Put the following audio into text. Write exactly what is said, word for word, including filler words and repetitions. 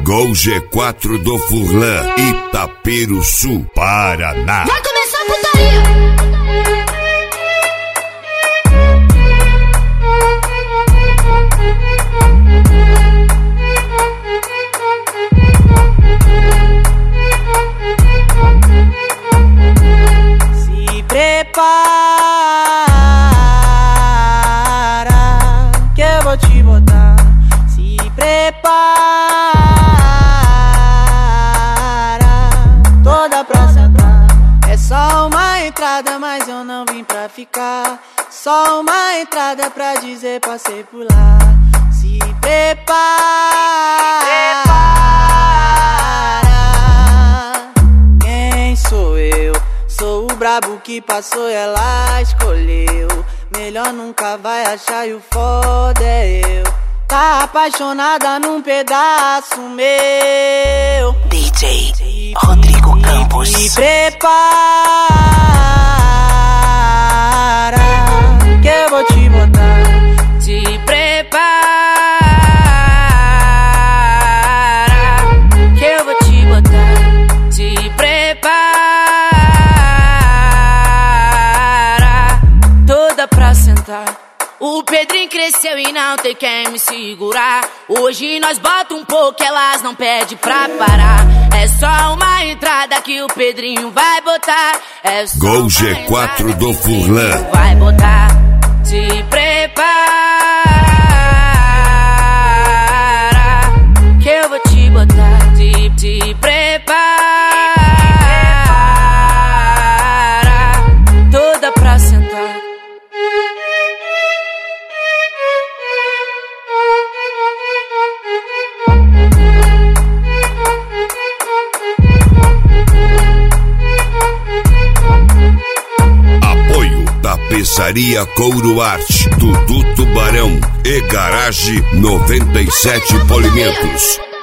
Gol G quatro do Furlan, Itaperuçu, Paraná. Vai começar a putaria! Prepara que eu vou te botar. Se prepara, toda pra sentar. É só uma entrada, mas eu não vim pra ficar. Só uma entrada pra dizer passei por lá. Se prepara, quem sou eu? Sou o brabo que passou e ela escolheu. Melhor nunca vai achar e o foda é eu. Tá apaixonada num pedaço meu. D J Rodrigo Campos. Se prepara que eu vou te botar. Se prepara que eu vou te botar. Se prepara pra sentar. O Pedrinho cresceu e não tem quem me segurar. Hoje nós bota um pouco, elas não pedem pra parar. É só uma entrada que o Pedrinho vai botar. É só Gol G quatro do Furlan. Vai botar. Se prepara que eu vou te botar. Se, se prepara toda pra sentar. Tapeçaria Couro Arte, Dudu Tubarão e Garage noventa e sete Polimentos.